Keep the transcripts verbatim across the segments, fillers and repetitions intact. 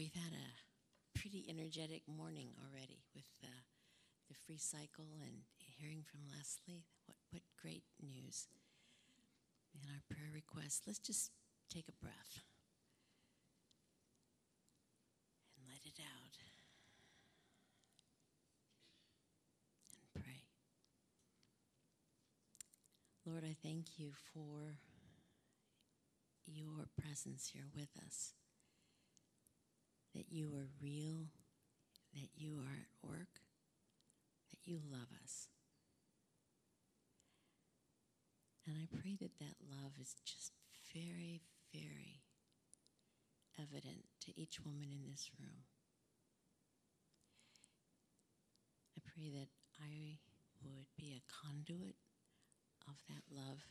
we've had a pretty energetic morning already with the, the free cycle and hearing from Leslie. What, what great news. And our prayer request, let's just take a breath and let it out and pray. Lord, I thank you for your presence here with us, that you are real, that you are at work, that you love us. And I pray that that love is just very, very evident to each woman in this room. I pray that I would be a conduit of that love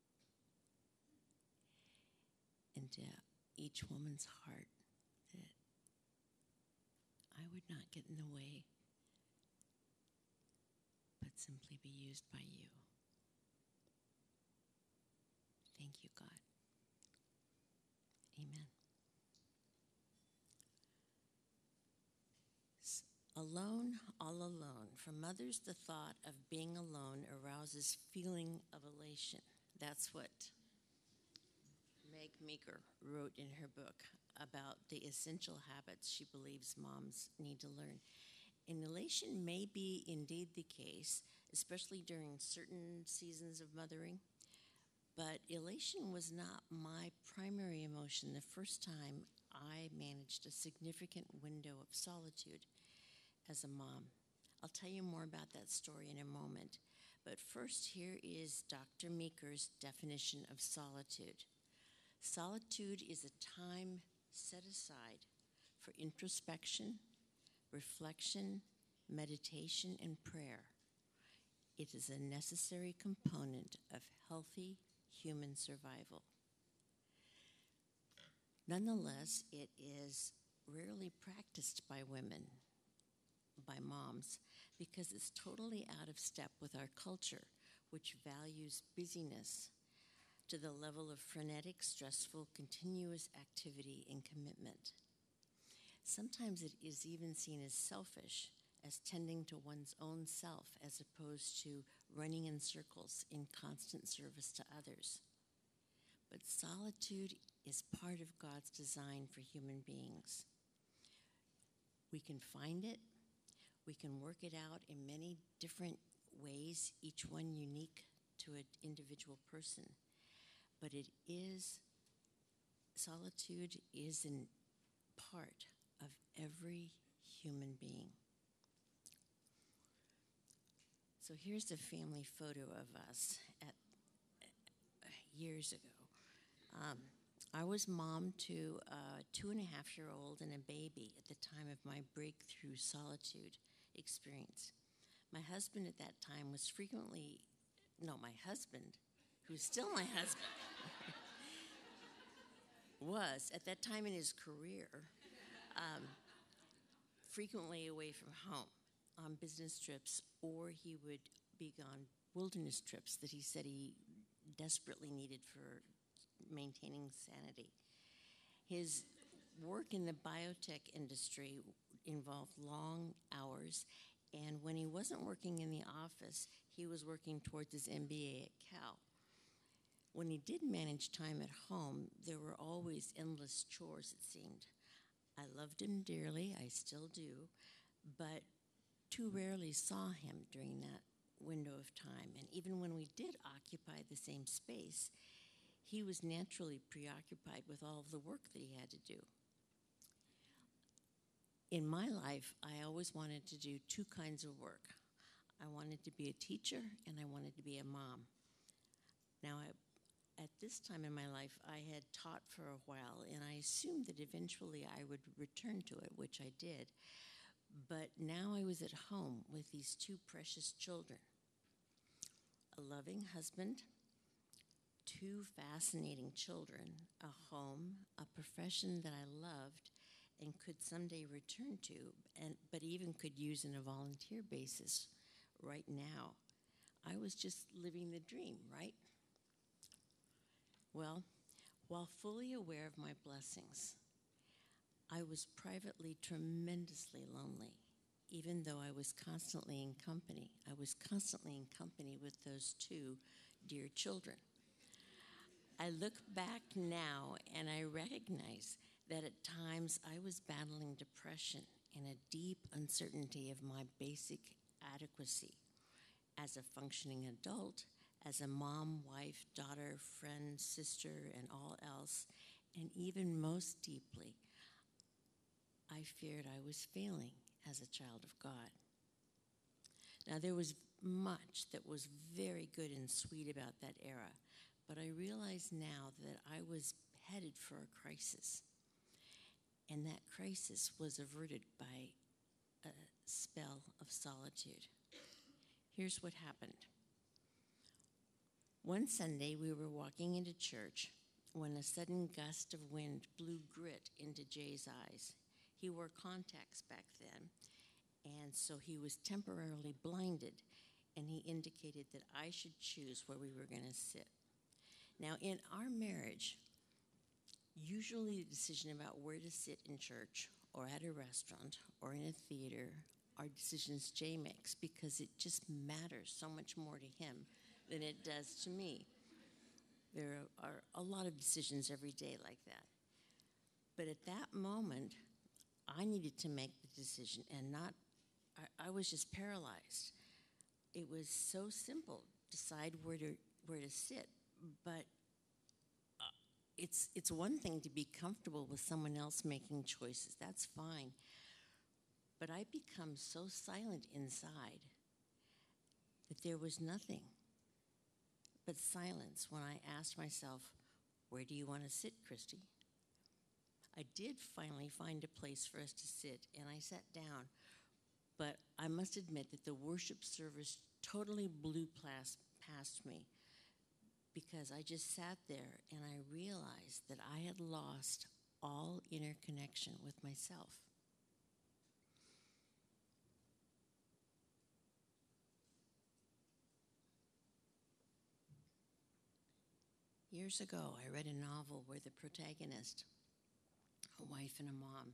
into each woman's heart, that I would not get in the way, but simply be used by you. Thank you, God. Amen. Alone, all alone. For mothers, the thought of being alone arouses feeling of elation. That's what Meg Meeker wrote in her book about the essential habits she believes moms need to learn. And elation may be indeed the case, especially during certain seasons of mothering. But elation was not my primary emotion the first time I managed a significant window of solitude as a mom. I'll tell you more about that story in a moment. But first, here is Doctor Meeker's definition of solitude. Solitude is a time set aside for introspection, reflection, meditation, and prayer. It is a necessary component of healthy human survival. Nonetheless, it is rarely practiced by women, by moms, because it's totally out of step with our culture, which values busyness to the level of frenetic, stressful, continuous activity and commitment. Sometimes it is even seen as selfish, as tending to one's own self as opposed to running in circles in constant service to others. But solitude is part of God's design for human beings. We can find it, we can work it out in many different ways, each one unique to an individual person. But it is, solitude is a part of every human being. So here's a family photo of us at uh, years ago. Um, I was mom to a two and a half year old and a baby at the time of my breakthrough solitude experience. My husband at that time was frequently, no, my husband, who's still my husband, was at that time in his career um, frequently away from home on business trips, or he would be on wilderness trips that he said he desperately needed for maintaining sanity. His work in the biotech industry involved long hours, and when he wasn't working in the office, he was working towards his M B A at Cal. When he did manage time at home, there were always endless chores, it seemed. I loved him dearly, I still do, but too rarely saw him during that window of time. And even when we did occupy the same space, he was naturally preoccupied with all of the work that he had to do. In my life, I always wanted to do two kinds of work. I wanted to be a teacher, and I wanted to be a mom. Now, I, at this time in my life, I had taught for a while, and I assumed that eventually I would return to it, which I did. But now I was at home with these two precious children, a loving husband, two fascinating children, a home, a profession that I loved and could someday return to, and but even could use on a volunteer basis right now. I was just living the dream, right? Well, while fully aware of my blessings, I was privately tremendously lonely, even though I was constantly in company. I was constantly in company with those two dear children. I look back now and I recognize that at times I was battling depression and a deep uncertainty of my basic adequacy as a functioning adult, as a mom, wife, daughter, friend, sister, and all else, and even most deeply, I feared I was failing as a child of God. Now, there was much that was very good and sweet about that era, but I realize now that I was headed for a crisis, and that crisis was averted by a spell of solitude. Here's what happened. One Sunday, we were walking into church when a sudden gust of wind blew grit into Jay's eyes. He wore contacts back then, and so he was temporarily blinded, and he indicated that I should choose where we were going to sit. Now, in our marriage, usually the decision about where to sit in church or at a restaurant or in a theater are decisions Jay makes because it just matters so much more to him than it does to me. There are a lot of decisions every day like that. But at that moment, I needed to make the decision and not, I, I was just paralyzed. It was so simple, decide where to where to sit, but uh, it's it's one thing to be comfortable with someone else making choices, that's fine. But I become so silent inside that there was nothing but silence when I asked myself, where do you want to sit, Christy? I did finally find a place for us to sit, and I sat down. But I must admit that the worship service totally blew past, past me because I just sat there and I realized that I had lost all inner connection with myself. Years ago, I read a novel where the protagonist, a wife and a mom,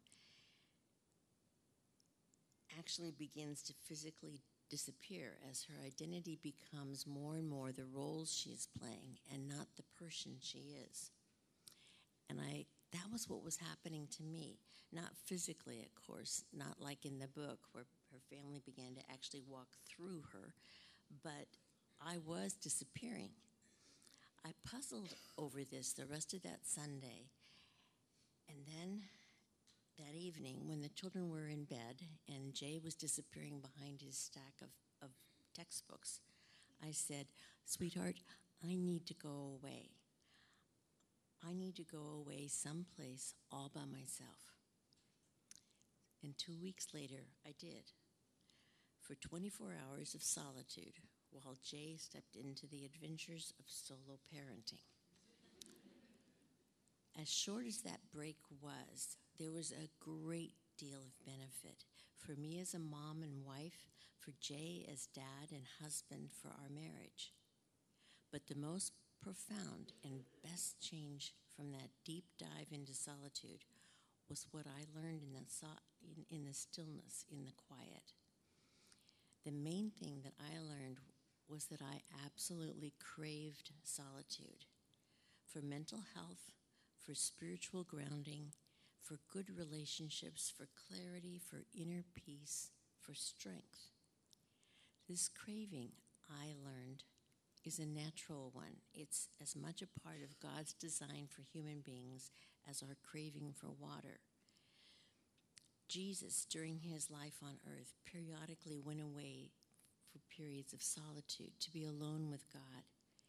actually begins to physically disappear as her identity becomes more and more the roles she is playing and not the person she is. And I that was what was happening to me, not physically, of course, not like in the book where her family began to actually walk through her, but I was disappearing. I puzzled over this the rest of that Sunday, and then that evening, when the children were in bed and Jay was disappearing behind his stack of, of textbooks, I said, sweetheart, I need to go away. I need to go away someplace all by myself. And two weeks later, I did, for twenty-four hours of solitude, while Jay stepped into the adventures of solo parenting. As short as that break was, there was a great deal of benefit for me as a mom and wife, for Jay as dad and husband for our marriage. But the most profound and best change from that deep dive into solitude was what I learned in the, so- in, in the stillness, in the quiet. The main thing that I learned was that I absolutely craved solitude for mental health, for spiritual grounding, for good relationships, for clarity, for inner peace, for strength. This craving, I learned, is a natural one. It's as much a part of God's design for human beings as our craving for water. Jesus, during his life on earth, periodically went away for periods of solitude to be alone with God.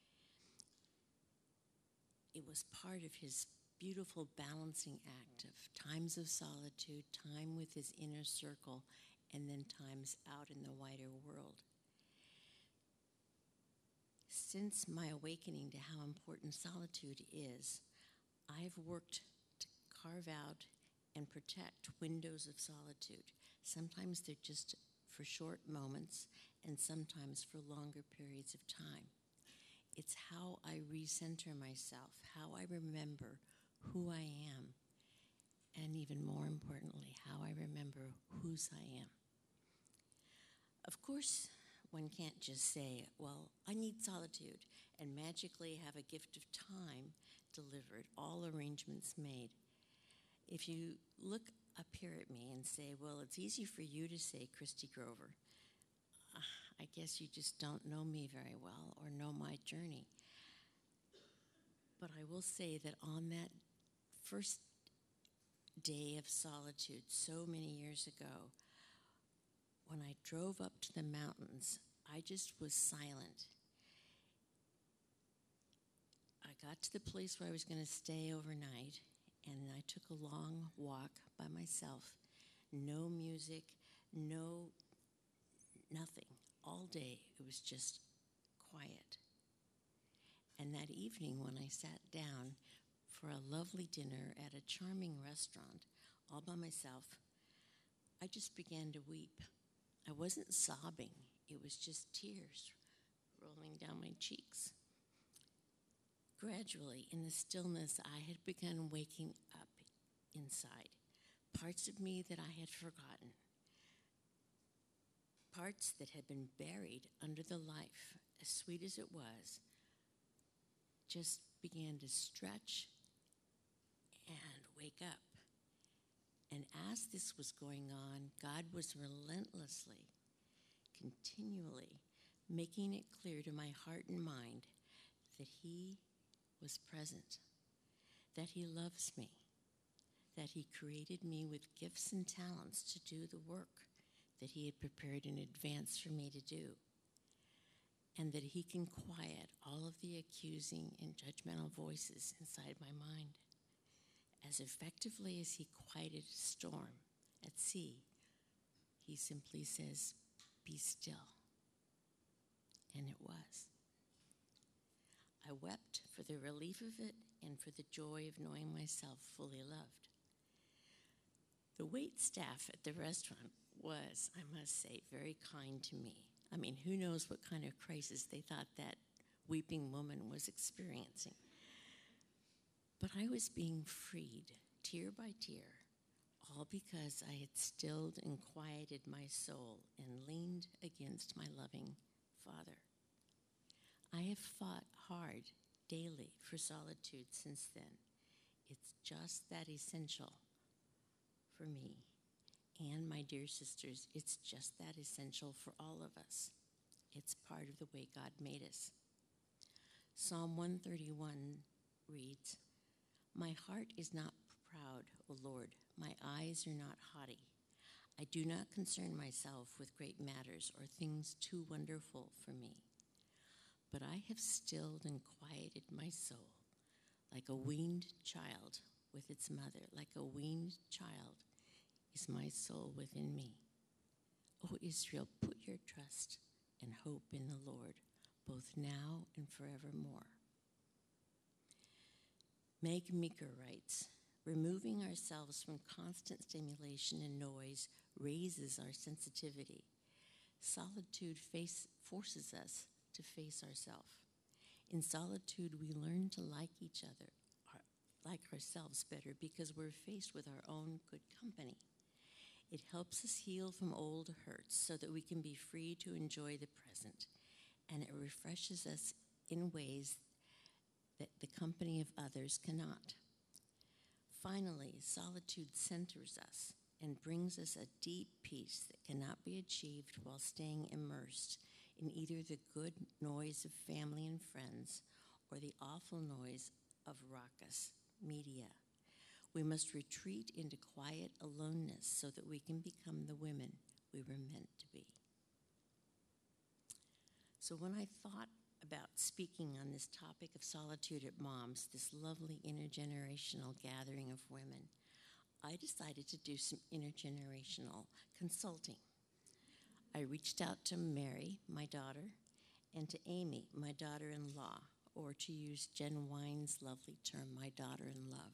It was part of his beautiful balancing act of times of solitude, time with his inner circle, and then times out in the wider world. Since my awakening to how important solitude is, I've worked to carve out and protect windows of solitude. Sometimes they're just for short moments, and sometimes for longer periods of time. It's how I recenter myself, how I remember who I am, and even more importantly, how I remember whose I am. Of course, one can't just say, well, I need solitude, and magically have a gift of time delivered, all arrangements made. If you look up here at me and say, well, it's easy for you to say Christy Grover, uh, I guess you just don't know me very well or know my journey. But I will say that on that first day of solitude so many years ago, when I drove up to the mountains, I just was silent. I got to the place where I was going to stay overnight, and I took a long walk by myself. No music, no, nothing. All day, it was just quiet. And that evening, when I sat down for a lovely dinner at a charming restaurant, all by myself, I just began to weep. I wasn't sobbing. It was just tears rolling down my cheeks. Gradually, in the stillness, I had begun waking up inside, parts of me that I had forgotten, parts that had been buried under the life, as sweet as it was, just began to stretch and wake up. And as this was going on, God was relentlessly, continually making it clear to my heart and mind that He was present, that He loves me, that He created me with gifts and talents to do the work that He had prepared in advance for me to do, and that He can quiet all of the accusing and judgmental voices inside my mind as effectively as He quieted a storm at sea. He simply says, "Be still." And it was. I wept for the relief of it and for the joy of knowing myself fully loved. The wait staff at the restaurant was, I must say, very kind to me. I mean, who knows what kind of crisis they thought that weeping woman was experiencing. But I was being freed, tear by tear, all because I had stilled and quieted my soul and leaned against my loving Father. I have fought hard daily for solitude since then. It's just that essential for me. And my dear sisters, it's just that essential for all of us. It's part of the way God made us. Psalm one thirty-one reads, "My heart is not proud, O Lord. My eyes are not haughty. I do not concern myself with great matters or things too wonderful for me. But I have stilled and quieted my soul like a weaned child with its mother. Like a weaned child is my soul within me. O Israel, put your trust and hope in the Lord, both now and forevermore." Meg Meeker writes, "Removing ourselves from constant stimulation and noise raises our sensitivity. Solitude face, forces us to face ourselves. In solitude, we learn to like each other, our, like ourselves better, because we're faced with our own good company. It helps us heal from old hurts so that we can be free to enjoy the present, and it refreshes us in ways that the company of others cannot. Finally, solitude centers us and brings us a deep peace that cannot be achieved while staying immersed in either the good noise of family and friends or the awful noise of raucous media. We must retreat into quiet aloneness so that we can become the women we were meant to be." So when I thought about speaking on this topic of solitude at Moms, this lovely intergenerational gathering of women, I decided to do some intergenerational consulting. I reached out to Mary, my daughter, and to Amy, my daughter-in-law, or to use Jen Wine's lovely term, my daughter-in-love.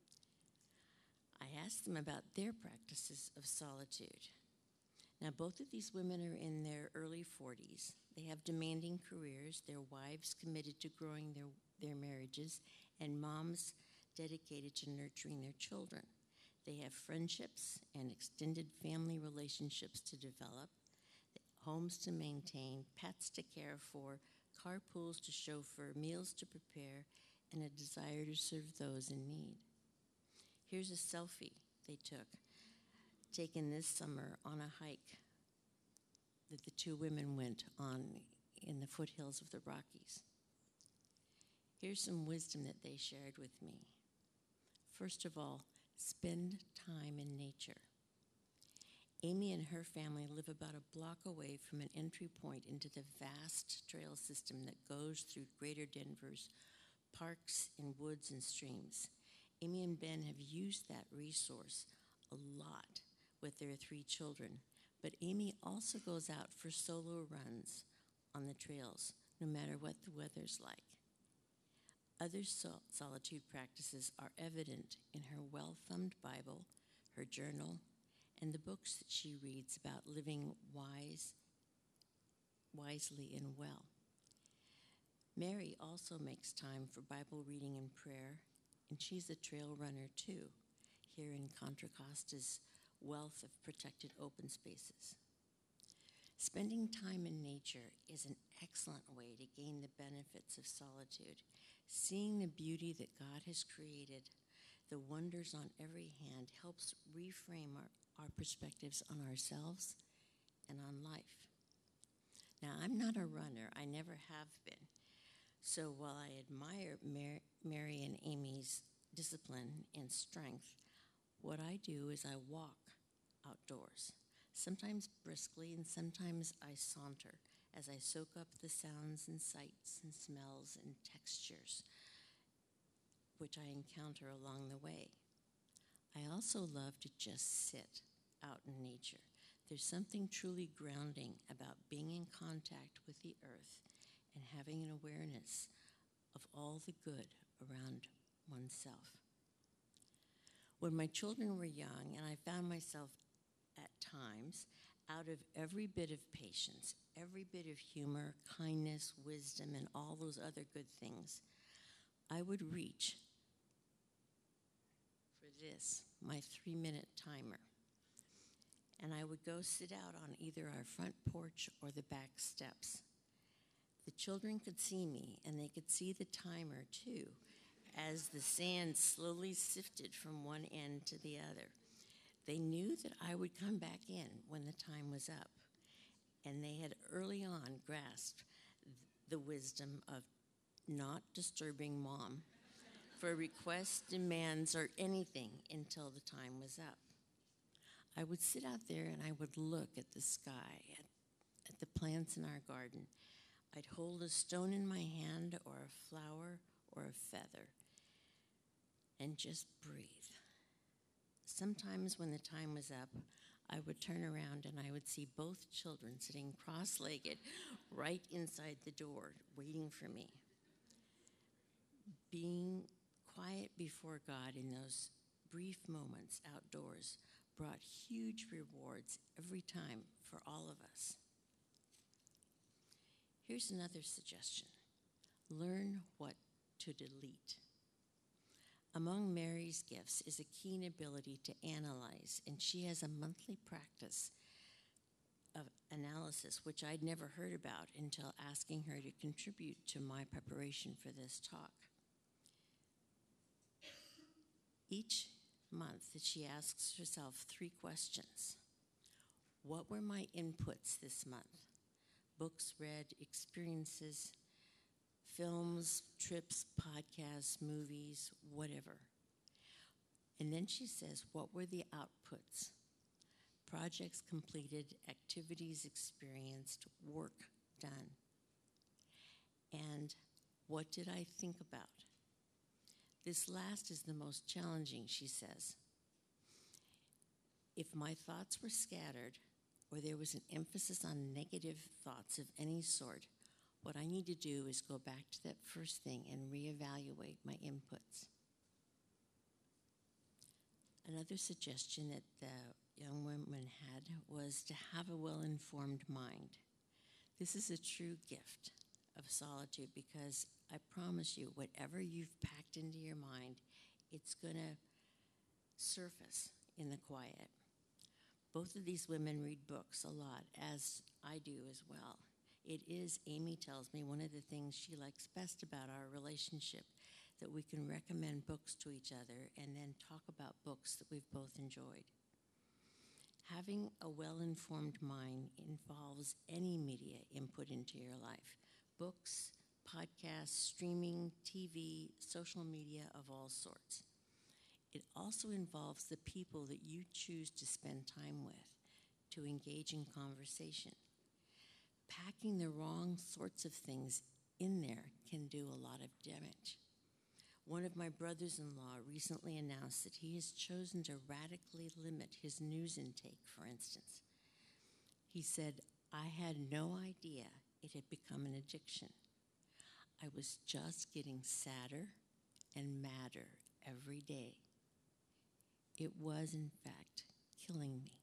I asked them about their practices of solitude. Now, both of these women are in their early forties. They have demanding careers, their wives committed to growing their, their marriages, and moms dedicated to nurturing their children. They have friendships and extended family relationships to develop, homes to maintain, pets to care for, carpools to chauffeur, meals to prepare, and a desire to serve those in need. Here's a selfie they took, taken this summer on a hike that the two women went on in the foothills of the Rockies. Here's some wisdom that they shared with me. First of all, spend time in nature. Amy and her family live about a block away from an entry point into the vast trail system that goes through Greater Denver's parks and woods and streams. Amy and Ben have used that resource a lot with their three children, but Amy also goes out for solo runs on the trails, no matter what the weather's like. Other sol- solitude practices are evident in her well-thumbed Bible, her journal, and the books that she reads about living wise, wisely and well. Mary also makes time for Bible reading and prayer, and she's a trail runner too, here in Contra Costa's wealth of protected open spaces. Spending time in nature is an excellent way to gain the benefits of solitude. Seeing the beauty that God has created, the wonders on every hand, helps reframe our, our perspectives on ourselves and on life. Now, I'm not a runner. I never have been. So while I admire Mar- Mary and Amy's discipline and strength, what I do is I walk outdoors, sometimes briskly and sometimes I saunter as I soak up the sounds and sights and smells and textures which I encounter along the way. I also love to just sit out in nature. There's something truly grounding about being in contact with the earth and having an awareness of all the good around oneself. When my children were young, and I found myself at times, out of every bit of patience, every bit of humor, kindness, wisdom, and all those other good things, I would reach for this, my three-minute timer. And I would go sit out on either our front porch or the back steps. The children could see me, and they could see the timer, too, as the sand slowly sifted from one end to the other. They knew that I would come back in when the time was up, and they had early on grasped the wisdom of not disturbing Mom for requests, demands, or anything until the time was up. I would sit out there and I would look at the sky, at, at the plants in our garden. I'd hold a stone in my hand or a flower or a feather and just breathe. Sometimes when the time was up, I would turn around and I would see both children sitting cross-legged right inside the door, waiting for me. Being quiet before God in those brief moments outdoors brought huge rewards every time for all of us. Here's another suggestion. Learn what to delete. Among Mary's gifts is a keen ability to analyze, and she has a monthly practice of analysis, which I'd never heard about until asking her to contribute to my preparation for this talk. Each month, she asks herself three questions. What were my inputs this month? Books read, experiences, films, trips, podcasts, movies, whatever. And then she says, what were the outputs? Projects completed, activities experienced, work done. And what did I think about? This last is the most challenging, she says. If my thoughts were scattered, or there was an emphasis on negative thoughts of any sort, what I need to do is go back to that first thing and reevaluate my inputs. Another suggestion that the young woman had was to have a well-informed mind. This is a true gift of solitude because I promise you, whatever you've packed into your mind, it's going to surface in the quiet. Both of these women read books a lot, as I do as well. It is, Amy tells me, one of the things she likes best about our relationship, that we can recommend books to each other and then talk about books that we've both enjoyed. Having a well-informed mind involves any media input into your life: books, podcasts, streaming, T V, social media of all sorts. It also involves the people that you choose to spend time with, to engage in conversation. Packing the wrong sorts of things in there can do a lot of damage. One of my brothers-in-law recently announced that he has chosen to radically limit his news intake, for instance. He said, "I had no idea it had become an addiction. I was just getting sadder and madder every day. It was, in fact, killing me."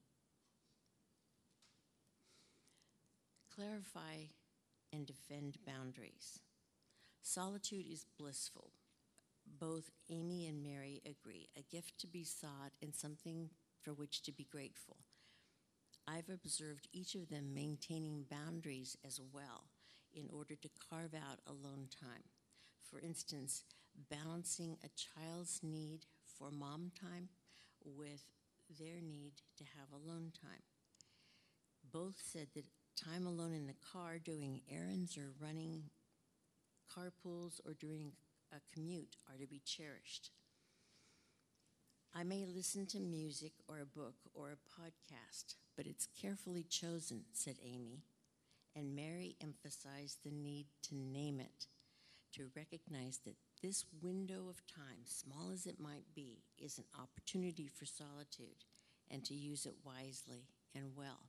Clarify and defend boundaries. Solitude is blissful. Both Amy and Mary agree, a gift to be sought and something for which to be grateful. I've observed each of them maintaining boundaries as well in order to carve out alone time. For instance, balancing a child's need for mom time with their need to have alone time. Both said that time alone in the car doing errands or running carpools or during a commute are to be cherished. I may listen to music or a book or a podcast, but it's carefully chosen, said Amy, and Mary emphasized the need to name it, to recognize that this window of time, small as it might be, is an opportunity for solitude, and to use it wisely and well.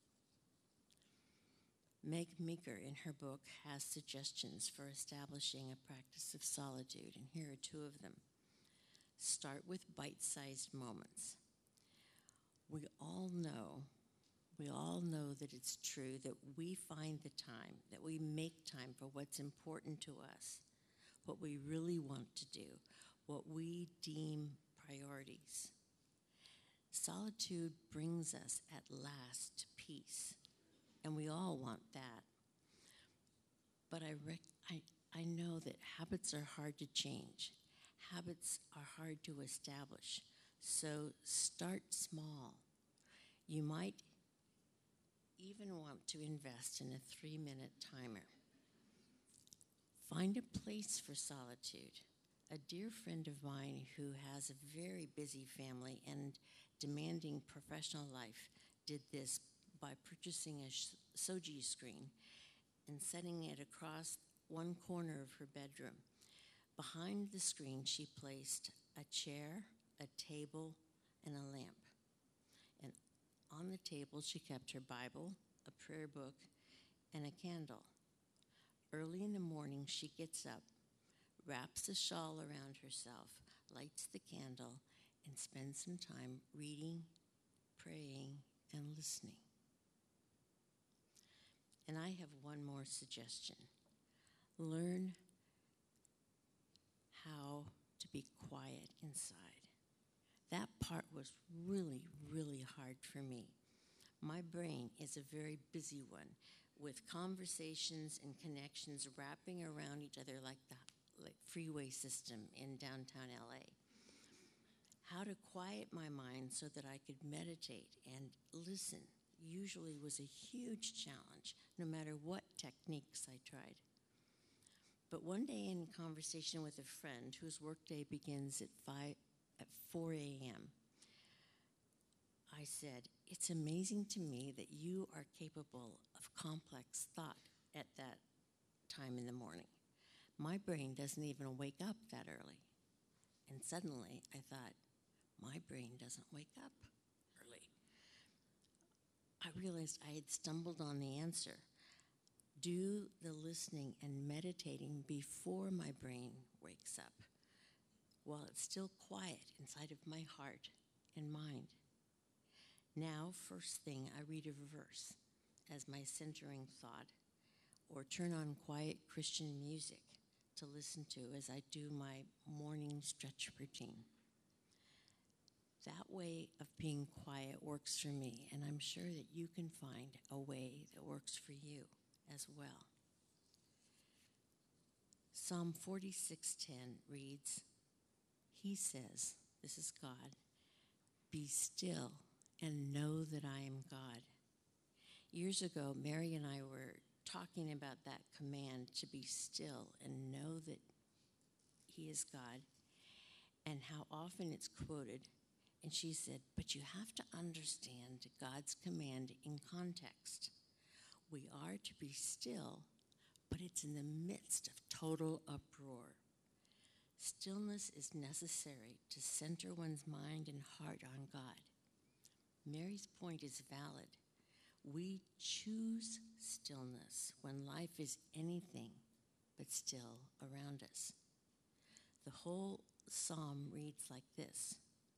Meg Meeker, in her book, has suggestions for establishing a practice of solitude, and here are two of them. Start with bite-sized moments. We all know, we all know that it's true that we find the time, that we make time for what's important to us, what we really want to do, what we deem priorities. Solitude brings us at last to peace, and we all want that. But I, rec- I, I know that habits are hard to change. Habits are hard to establish. So start small. You might even want to invest in a three-minute timer. Find a place for solitude. A dear friend of mine who has a very busy family and demanding professional life did this by purchasing a shoji screen and setting it across one corner of her bedroom. Behind the screen, she placed a chair, a table, and a lamp. And on the table, she kept her Bible, a prayer book, and a candle. Early in the morning, she gets up, wraps a shawl around herself, lights the candle, and spends some time reading, praying, and listening. And I have one more suggestion. Learn how to be quiet inside. That part was really, really hard for me. My brain is a very busy one, with conversations and connections wrapping around each other like the like freeway system in downtown L A. How to quiet my mind so that I could meditate and listen usually was a huge challenge, no matter what techniques I tried. But one day in conversation with a friend whose workday begins at five, at four a.m., I said, "It's amazing to me that you are capable of complex thought at that time in the morning. My brain doesn't even wake up that early." And suddenly I thought, my brain doesn't wake up early. I realized I had stumbled on the answer. Do the listening and meditating before my brain wakes up, while it's still quiet inside of my heart and mind. Now, first thing, I read a verse as my centering thought, or turn on quiet Christian music to listen to as I do my morning stretch routine. That way of being quiet works for me, and I'm sure that you can find a way that works for you as well. Psalm forty-six ten reads, He says, this is God, "Be still and know that I am God." Years ago, Mary and I were talking about that command to be still and know that He is God, and how often it's quoted. And she said, but you have to understand God's command in context. We are to be still, but it's in the midst of total uproar. Stillness is necessary to center one's mind and heart on God. Mary's point is valid. We choose stillness when life is anything but still around us. The whole psalm reads like this: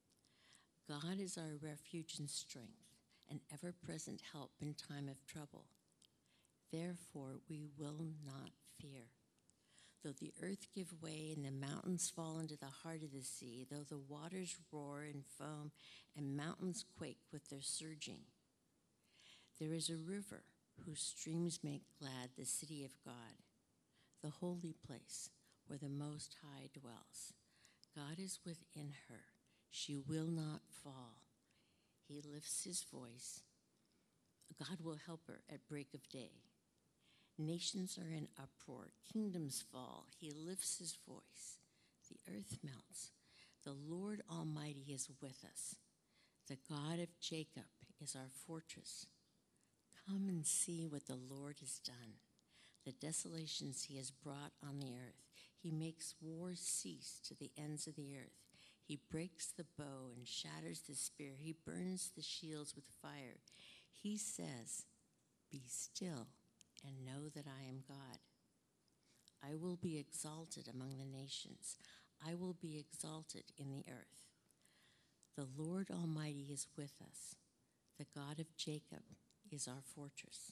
God is our refuge and strength, an ever-present help in time of trouble. Therefore we will not fear. Though the earth give way and the mountains fall into the heart of the sea, though the waters roar and foam and mountains quake with their surging, there is a river whose streams make glad the city of God, the holy place where the Most High dwells. God is within her. She will not fall. He lifts his voice. God will help her at break of day. Nations are in uproar. Kingdoms fall. He lifts his voice. The earth melts. The Lord Almighty is with us. The God of Jacob is our fortress. Come and see what the Lord has done, the desolations he has brought on the earth. He makes wars cease to the ends of the earth. He breaks the bow and shatters the spear. He burns the shields with fire. He says, be still and know that I am God. I will be exalted among the nations. I will be exalted in the earth. The Lord Almighty is with us. The God of Jacob is our fortress.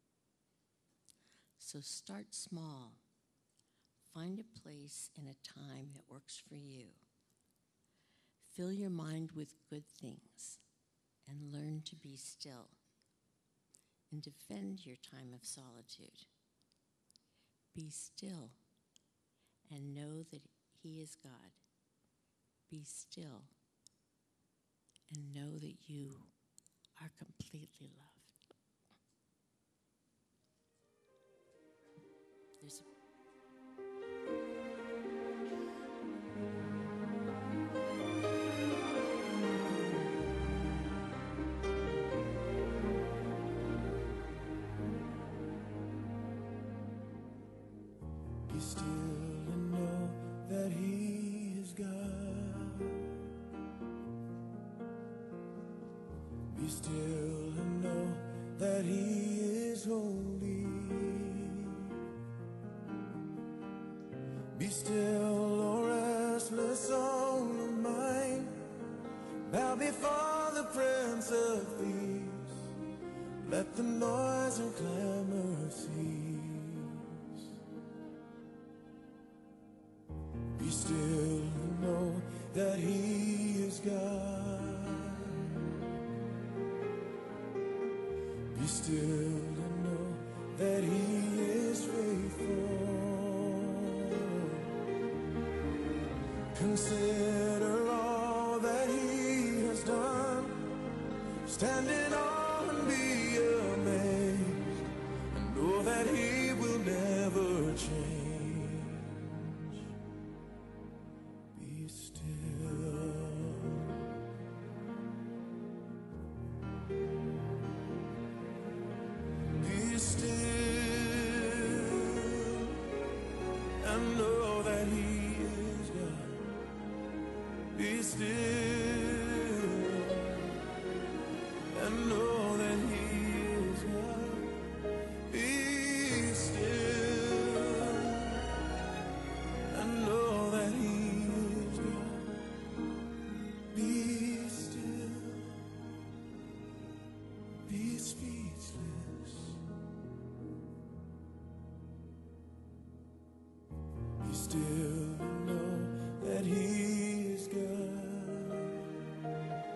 So start small. Find a place and a time that works for you. Fill your mind with good things and learn to be still. And defend your time of solitude. Be still and know that he is God. Be still and know that you are completely loved. There's a Be still and know that he is God. Be still and know that he is holy. Be still, O restless soul of mine. Bow before the Prince of Peace. Let the noise and clamor cease. Be still and know that he is God. Be still and know that he is faithful. Consider all that he has done. Stand in awe and be amazed. And know that he will never change. Be still. Be still and know that he is God. Be still and know that he is God. Be still and know that he is God. Be still. Be speechless. Be still and know that he is God.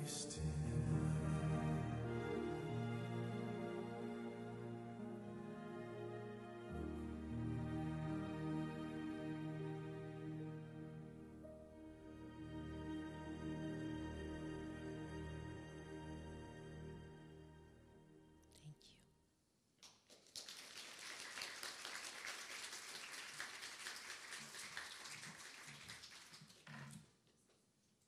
Christ.